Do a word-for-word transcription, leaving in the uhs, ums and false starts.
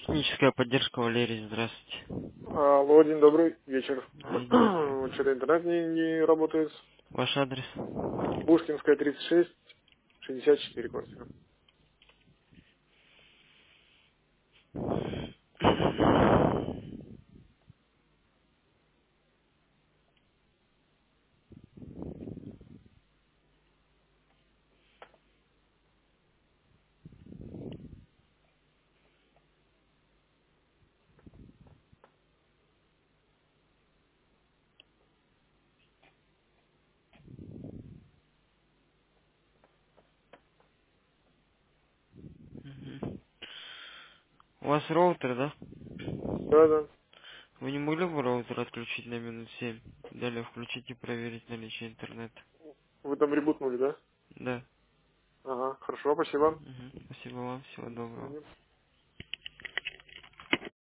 Техническая поддержка, Валерий, здравствуйте. Алло, день добрый вечер. День добрый. Что-то интернет не, не работает. Ваш адрес? Пушкинская, тридцать шесть, шестьдесят четыре квартира. Мгм. У вас роутер, да? Да, да. Вы не могли бы роутер отключить на минут семь? Далее включить и проверить наличие интернета. Вы там ребутнули, да? Да. Ага, хорошо, спасибо. Мгм. Спасибо вам, всего доброго. Мгм.